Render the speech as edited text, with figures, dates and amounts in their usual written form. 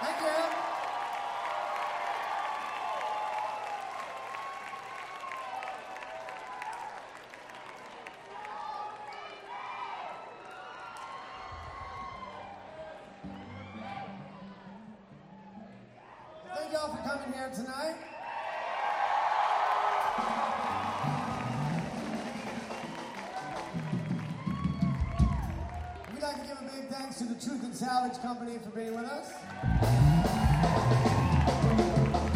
Thank you. Thank y'all for coming here tonight. We'd like to give a big thanks to the Truth and Salvage Company for being with us.